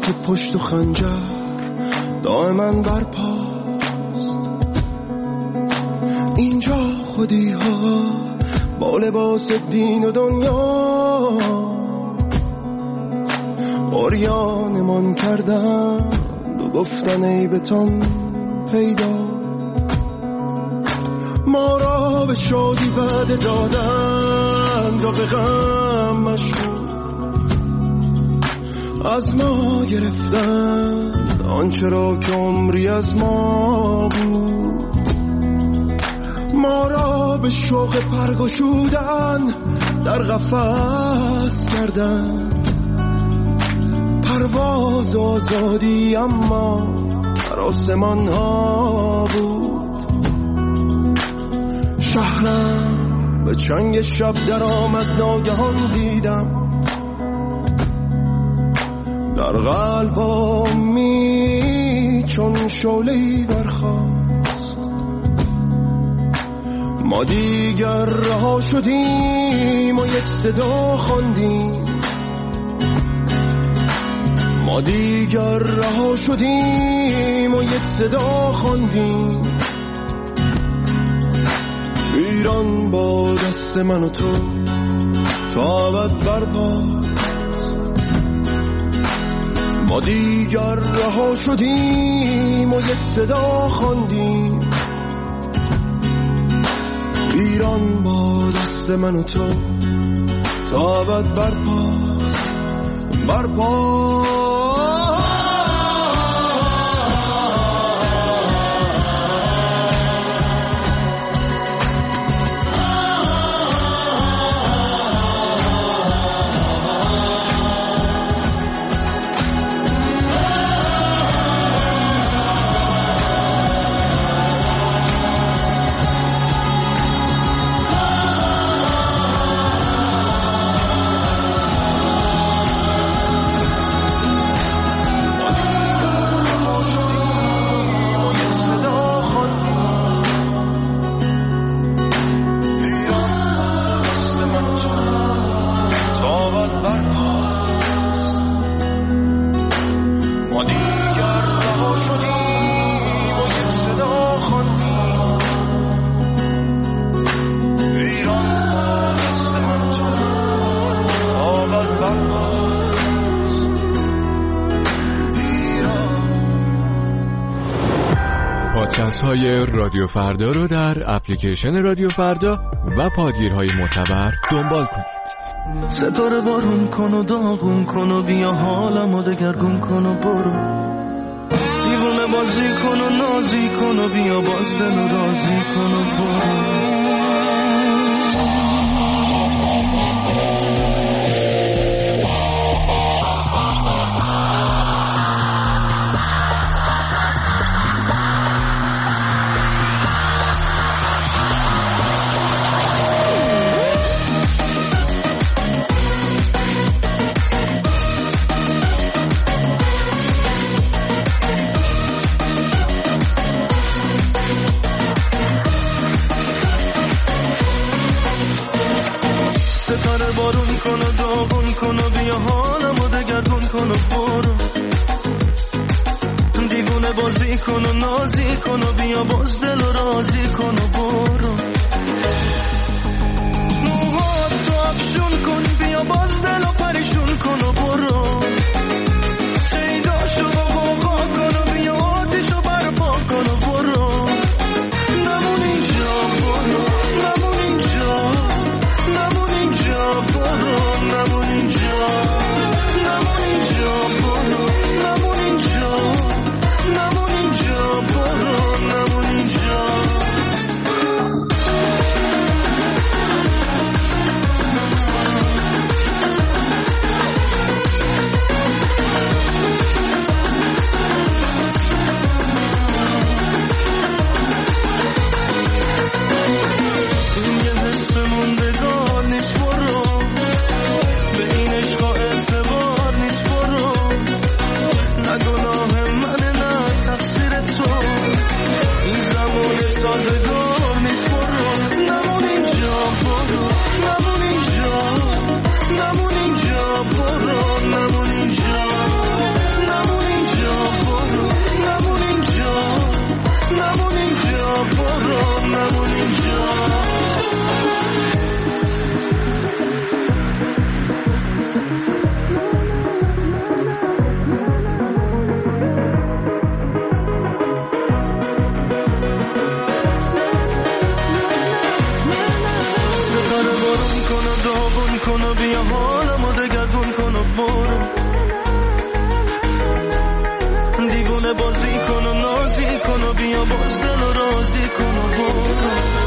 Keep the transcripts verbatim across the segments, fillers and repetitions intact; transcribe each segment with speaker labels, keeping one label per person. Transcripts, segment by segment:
Speaker 1: که پشت و خنجر دائما برپاست. اینجا خودی ها با لباس دین و دنیا عریانمان کردن و گفتن عیبتان پیدا. ما را به شادی وعده دادند و به غم مشغول از ما گرفتند آنچه را که عمری از ما بود. ما را به شوق پرگشودن در قفس کردند، پرواز آزادی اما در آسمان ها بود. شهرم به چنگ شب در آمد، ناگهان دیدم در قلبمی چون شعله‌ای برخاست. ما دیگر رها شدیم و یک صدا خواندیم، ما دیگر رها شدیم و یک صدا خواندیم. ایران با دست من و تو تا ابد برپاست. ما دیگر رها شدیم و یک صدا خواندیم. ایران با دست من و تو تا ابد برپاست، برپاست.
Speaker 2: پادکست های رادیو فردا رو در اپلیکیشن رادیو فردا و پادگیرهای معتبر دنبال کنید.
Speaker 3: ستاره بارون کن و داغون کن و بیا حالمو دگرگون کن و برو. دیوونه بازی کن و نازی کن و بیا باز دل و رازی کن و برو. بارون کن و داغون کن و بیا حالمو دگرگون کن و برو. دیوونه بازی کن و نازی کن و بیا باز دل و رازی کن و برو. موهات رو افشون کن بیا باز دل و پریشون کن و برو. شیداشو با غوغا کن و بیا آتیشو برپا کن و برو. نمون اینجا برو، نمون اینجا، نمون اینجا برو، نمون اینجا، نمون اینجا برو، نمون اینجا، نمون اینجا برو، نمون اینجا. کن و بیا حالمو دگرگون کن و برو دیوونه بازی کن و نازی کن و بیا باز دل و رازی کن و برو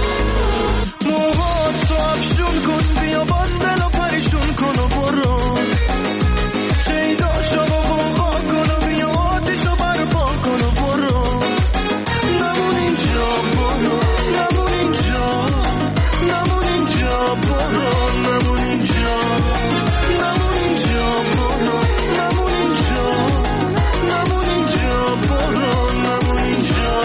Speaker 3: موهات تو افشون کن بیا باز دل و پریشون کن و برو شیدا شو و غوغا کن و بیا آتیشو برپا کن و برو نمون اینجا برو نمون اینجا نمون اینجا برو نمون اینجا نمون اینجا برو نمون اینجا نمون اینجا برو نمون اینجا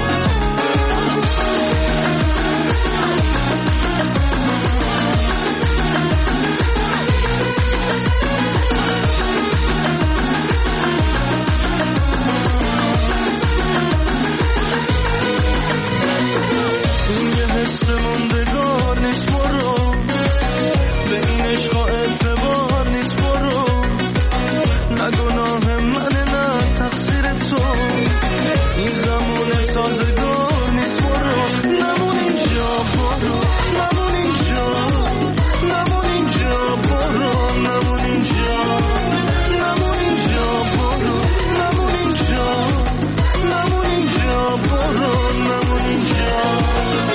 Speaker 3: موندگار نیست برو به این عشق اعتبار نیست برو نه گناه منه نه تقصیر تو این زمان سازگار نیست برو نمون اینجا برو نمون اینجا نمون اینجا برو نمون اینجا نمون اینجا برو نمون اینجا نمون اینجا برو نمون اینجا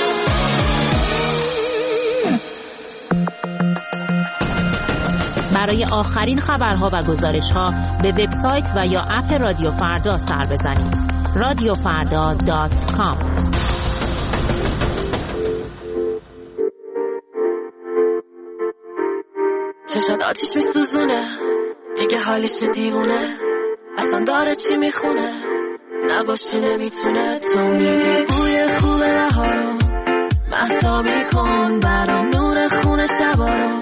Speaker 4: برای آخرین خبرها و گزارش‌ها به وبسایت و یا اپ رادیو فردا سر بزنید. رادیو فردا دات کام.
Speaker 5: چشات آتیش میسوزونه دیگه حالیش دیوونه اصلا داره چی میخونه نباشی نمیتونه تو میدی بوی خوب رها رو مهتابی کن برام نور خونه شبا رو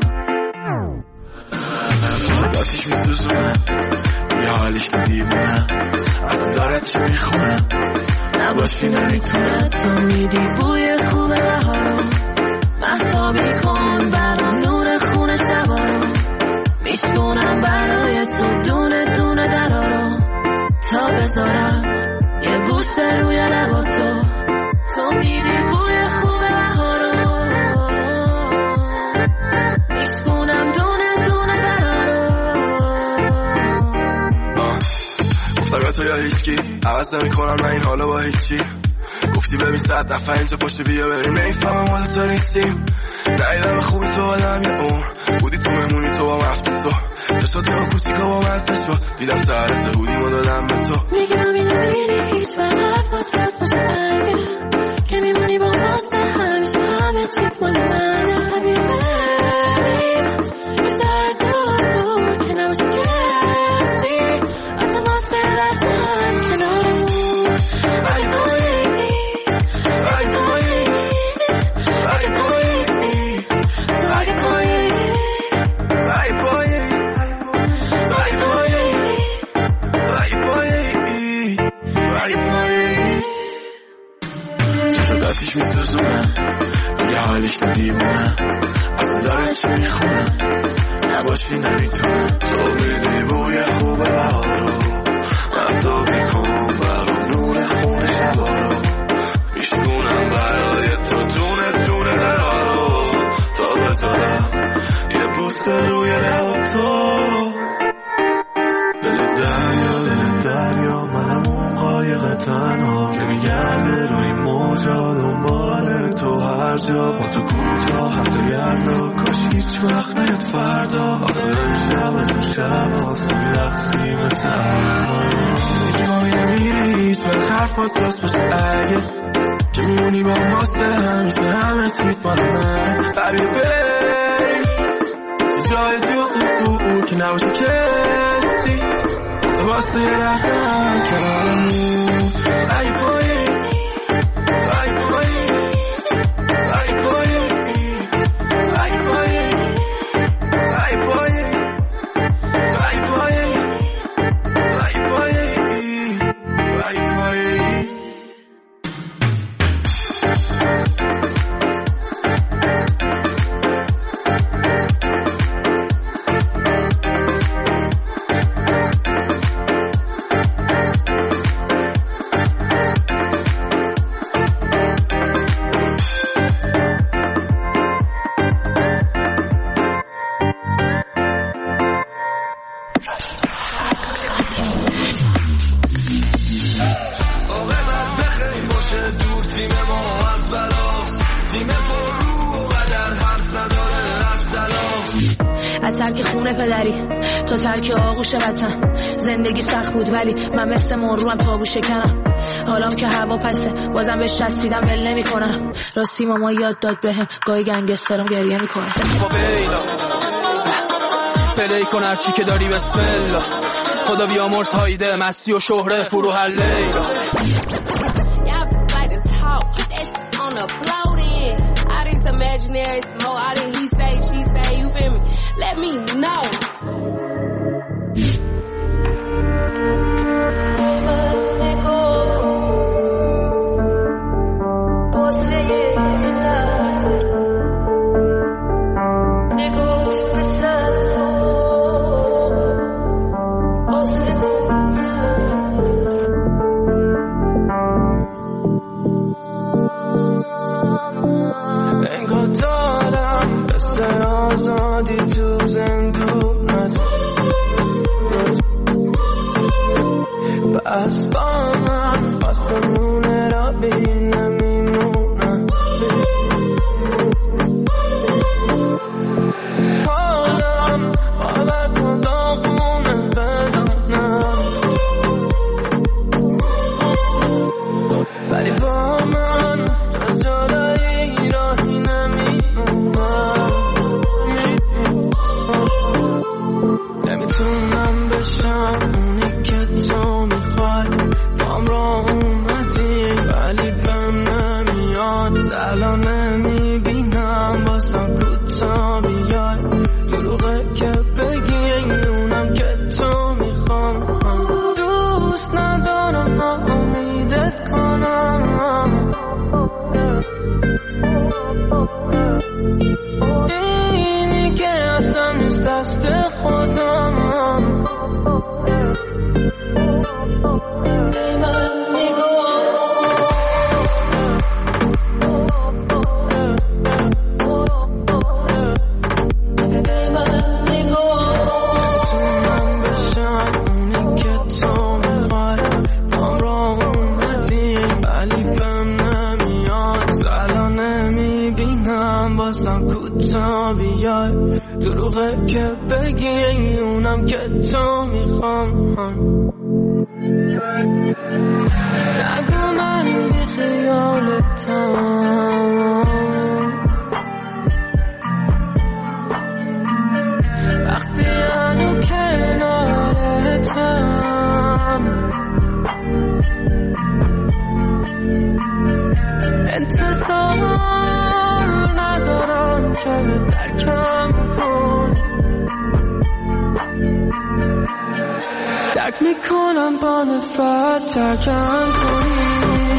Speaker 3: آتیش میسوزونه یه حالیش دیوونه اصلا داره چی میخونه
Speaker 5: نباشی نمیتونه تو میدی بوی خوب رها رو مهتابی کن برام نور خونه شبا رو میشکنم برای تو دونه دونه درا رو تا بذارم یه بوسه روی لبا تو تو میدی بوی خوب رها رو میشکنم دونه دونه درا رو
Speaker 3: گفتم تو یا هیچکی عوض نمی کنم من این حالا با هیچی گفتی ببین صد نفر اینجا پشت بیا بریم نیفهم حالا تو نیستیم نایدم خوبی تو آدم یه اون بودی تو ممونی تو با مفتسو جسادی ها کوچیکا با مزده شد دیدم سرت هودی ما دادم به تو
Speaker 5: میگم اینو میری هیچ وقت حرفات راست باشه برگه که میمونی با ماسته همیشه همه چیت مال منه حبیبه یه شهر دار بود که نباشه کسی حتی ماسته لرزم کنارمون ای بایی ای بایی ای بایی تو ای بایی ای بایی ای بایی ای بایی ای بایی چشم آتیش میسوزونه یه حالیش دیوونه اصلا داره چی میخونه نباشی نمیتونه تو میدی بوی خوب بها رو مهتابی کن برام نور خونه شبا رو میشکنم برای تو دونه دونه درها رو تا بذارم یه بوسه روی لب تو دل دریا دل دریا منم اون قایق تنها که میگرده روی موجا دنبال تو هر جا با تو کجا هم تو یزدا کاش هیچ وقت نیاد فردا آخه امشب از اون شب آسا میرقصی مثل میگی ما نمیری هیچ وقت حرفات راست باشه اگه که میمونی با ماسته همیشه همه چیت مال من قریب بریم جای دور که نباشه کسی تو واسه یه لحظه هم کنارمون ای بایی ای بایی ای بایی ای بایی ای بایی ای بایی ای بایی ای بایی
Speaker 6: ترک خونه پدری تا ترک آغوش وطن. زندگی سخت بود ولی من مثل مروم تابو شکنم. حالام که هوا پسه بازم بهش چسبیدم ول نمی‌کنم. راستی ماما یاد داد بهم گاهی گنگسترم گریه میکنه.
Speaker 7: پلی کن هرچی که داری بسم الله. خدا بیامرز هایده مستی و شهره فرو هر لیلا. Imaginary smoke, I didn't he say, she say, you feel me? Let me know. درک میکنم با نفرت ترکم کنی.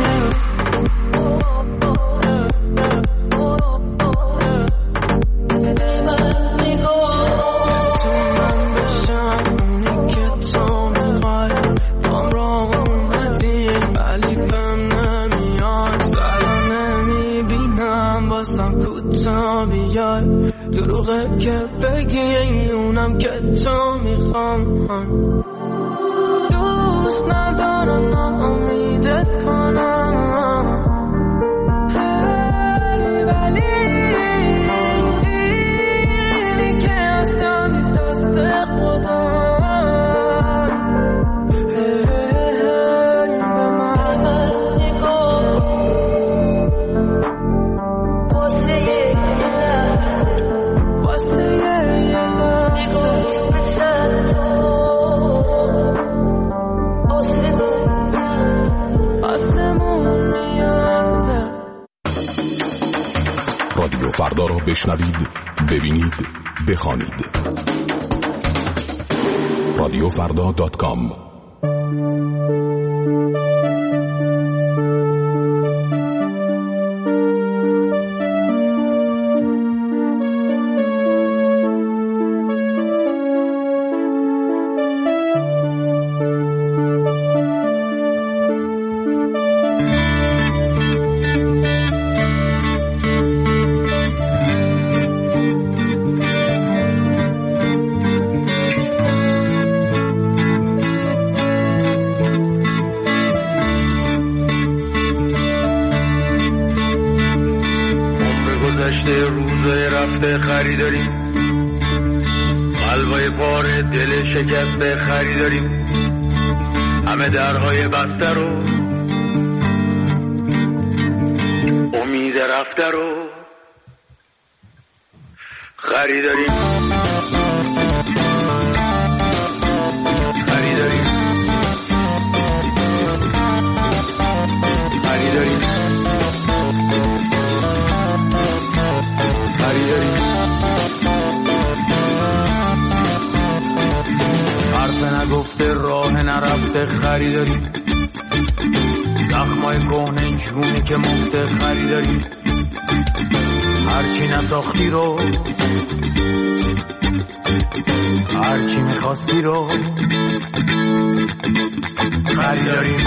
Speaker 7: دروغه که بگی اونم که تو میخوام. دوست ندارم ناامیدت کنم ولی اینی که هستم از دست خدا.
Speaker 8: رادیو فردا را بشنوید، ببینید، بخوانید. رادیو فردا دات کام.
Speaker 9: خریداری پاره پاره دل شکسته خریداریم، همه درهای بسته رو امید رفته رو خریداریم خریداریم خریداریم خریداریم حرف نگفته راه نرفته خریداریم، زخمای کهنه جونی که مفته خریداریم، هرچی نساختی رو هرچی میخواستی رو خریداریم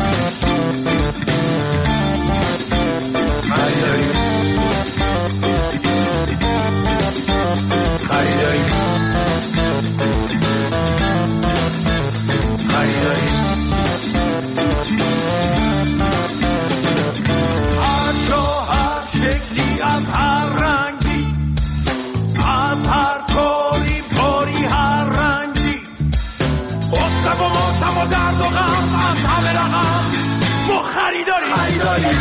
Speaker 9: خریداریم خریداریم خریداریم هر جا هر شکلی از هر رنگی، از هر کاری کاری هر رنگی، غصه و ماتم و درد و غم از همه رقم ما خریداریم خریداریم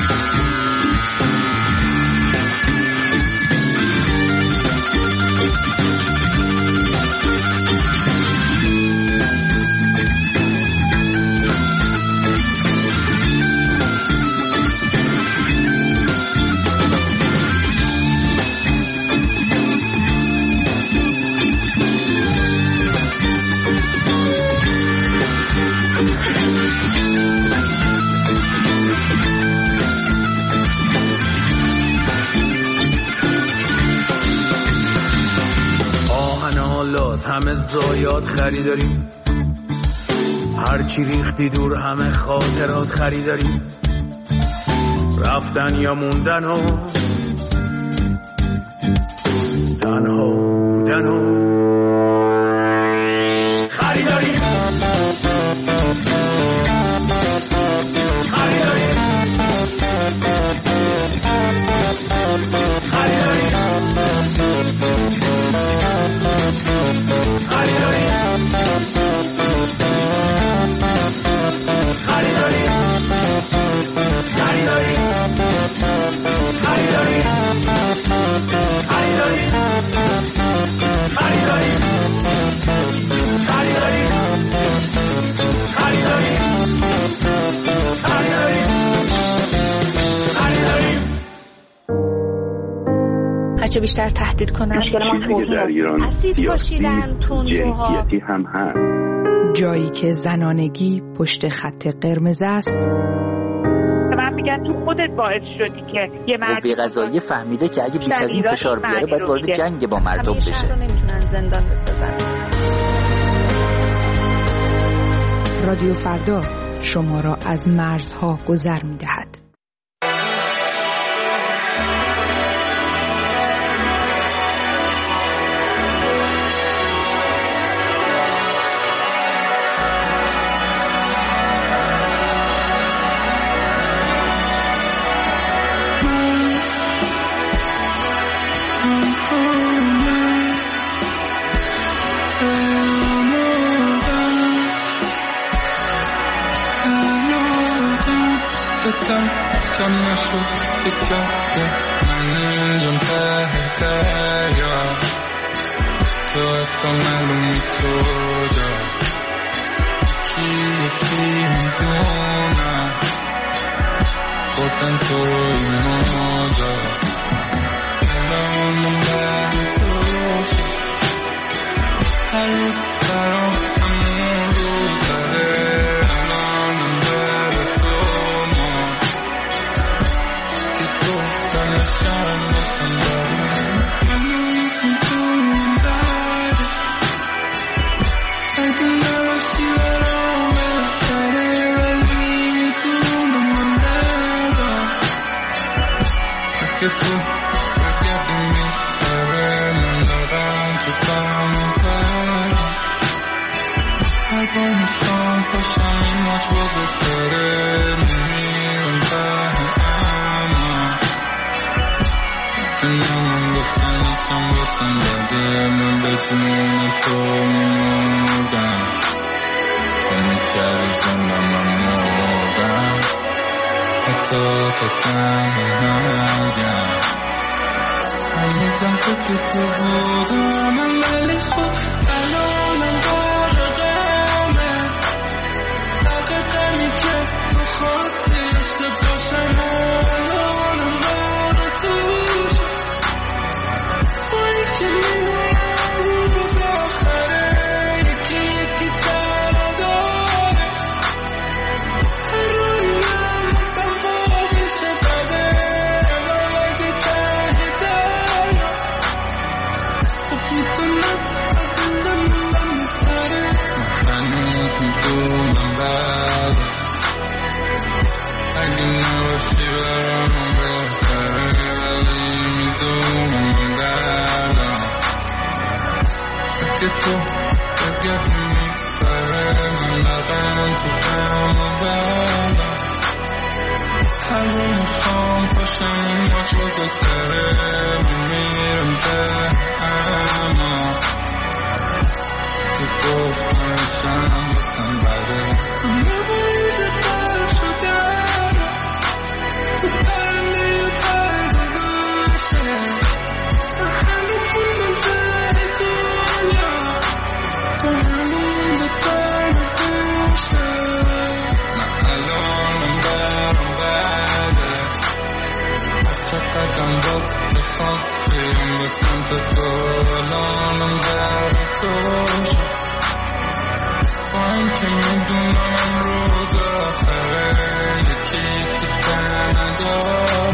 Speaker 9: همه زایات خریداریم، هرچی ریختی دور همه خاطرات خریداریم، رفتن یا موندن و تنها بودن و خریداریم خریداریم خریداریم
Speaker 10: هرچه بیشتر تهدید کنن اسید پاشیدن تندروها
Speaker 11: هم هست. جایی که زنانگی پشت خط قرمز است.
Speaker 12: من میگن تو خودت باعث شدی که یه مرد
Speaker 13: قوه قضاییه فهمیده که اگه بیش از این فشار بیاره باید وارد جنگ با مردم بشه.
Speaker 10: همیشه رو نمیتونن زندان بسازن.
Speaker 11: رادیو فردا شما را از مرزها گذر میدهد.
Speaker 14: کم نشد بگرده من اینجام ته دریا، تو حتی معلومی کجا کی یکی میدونم بردن تو رو این موضا دلمون مونده تو هر روز برام همون روز داره الانم دل تو ما که گفتنشم بسن داریم هنوز میتونم بره اگه نباشی برام بهتره ولی میتونم من ندارم اگه تو تنها نگم هنوزم فکر تو بودم ولی خب الانم غرقمه غرقمی که تو خواستی عشق باشم الانم غرق توش توی که میدونم روز آخره یکی یکی تنها داره رویم مثل بابی شده وقتی ته داره خب میتونم از زنده موندم بهتره هنوز میدونم بعد اگه نباشی برام بهتره ولی میدونم بعدم اگه تو بگردی میگذره من لقم تو هم و بعدم هر رو میخوام پاشم ماش بزرگتره میمیرم ده اما که گفتم بشم بسن بده نبایده پر شده تو پرنه پرده باشه همه خوندم جای دنیا تو همون به سر بشه من الانم برم بده چقدرم باز بخوام بیام به سمت تو الانم در تو با این که میدونم روز آخره یکی که تنها داره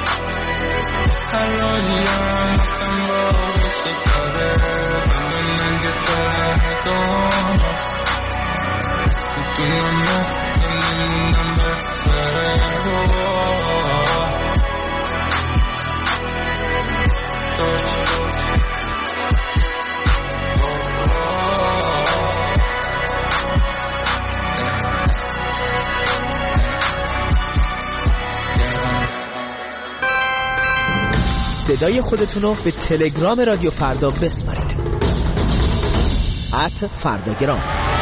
Speaker 14: هر راهیم مثل بابی شده بدون که ته داره میدونم مثل میمونم بهتره داشت
Speaker 15: صدای خودتون رو به تلگرام رادیو فردا بسپارید ات فرداگرام.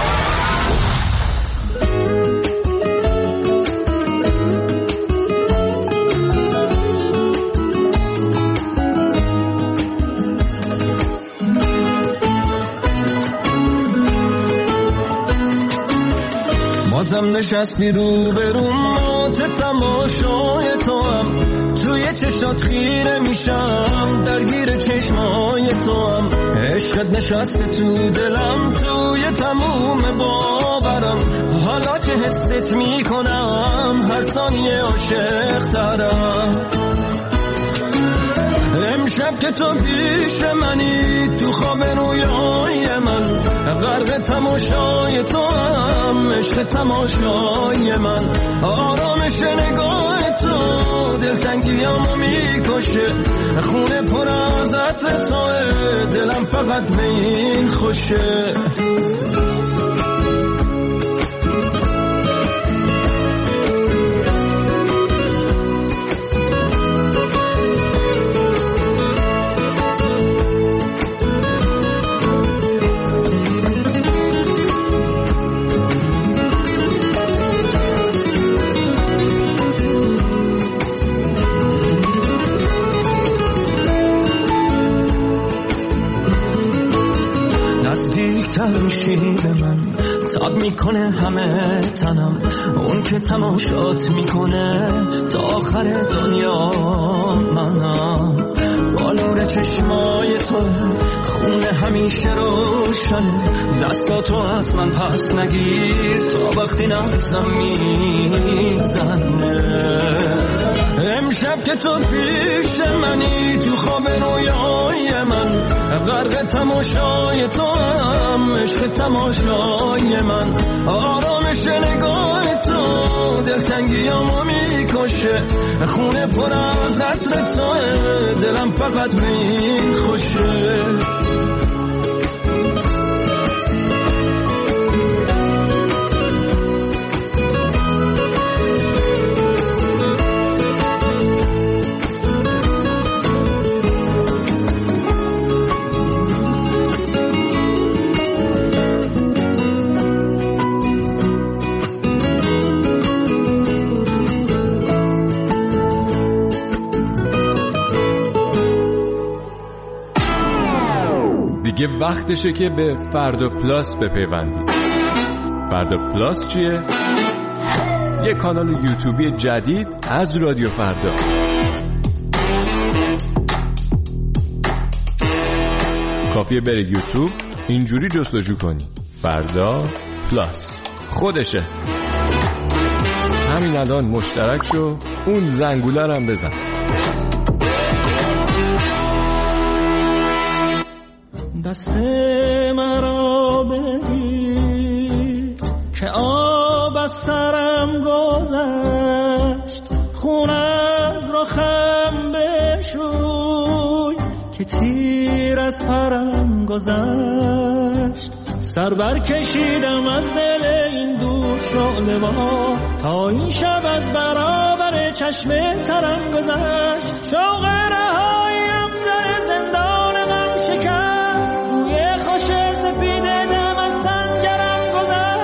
Speaker 3: بازم نشستی رو برون موت تماشای تو هم توی چشات خیره میشم درگیر چشمای تو هم عشقت نشسته تو دلم توی تموم باورم حالا که حست میکنم هر ثانیه عاشق ترم امشب که تو پیش منی تو خواب رویای من غرق تماشای تو هم عشق تماشای من آرامش نگاه تو دلتنگیامو میکشه خونه پر از عطر توه دلم فقط به این خوشه میشی به من تاب میکنه همه تنم اون که تماشات میکنه تا آخر دنیا منم با نور چشمای تو خونه همیشه روشنه دستاتو از من پس نگیر تا وقتی نبزم میزنه امشب که تو پیش منی تو خواب رویای من غرق تماشای تو هم عشق تماشای من آرامش نگاه تو دلتنگیامو میکشه خونه پر از عطر توه دلم فقط به این خوشه
Speaker 2: دیگه وقتشه که به فردا پلاس بپیوندید. فردا پلاس چیه؟ یه کانال یوتیوبی جدید از رادیو فردا. کافیه برید یوتیوب، اینجوری جستجو کنی فردا پلاس، خودشه. همین الان مشترک شو، اون زنگوله رو هم بزن.
Speaker 3: دست مرا بگیر که آب از سرم گذشت، خون از رخم بشوی که تیر از پرم گذشت. سر برکشیدم از دل این دور شعله ما، تا این شب از برابر چشم ترم گذشت. شوق رهاییم در زندان غم شکست، روی خوش سپید دم از سنگرم گذشت.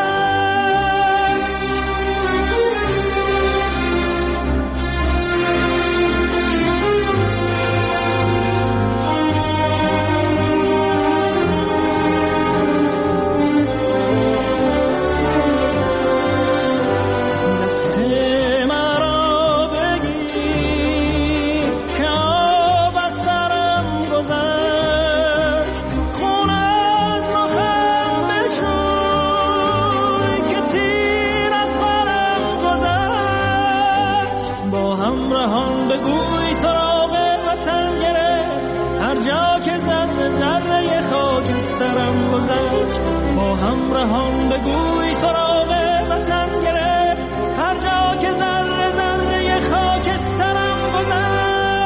Speaker 3: با همراهان بگوی سراغ وطن گرفت، هر جا که ذره ذره خاکسترم گذشت.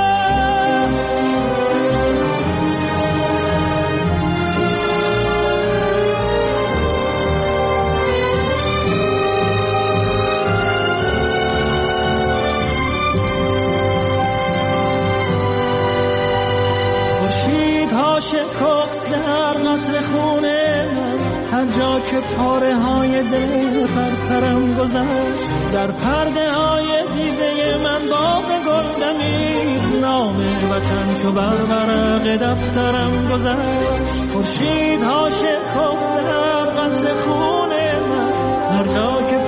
Speaker 3: خورشیدها شکفت در قطر خونه من، هر جا که پاره های دل پرپرم گذشت. در پرده های دیده من باغ گل دمید، نام وطن چو بر ورق دفترم گذشت. خورشیدها شکفت در قطر خون من، هر جا که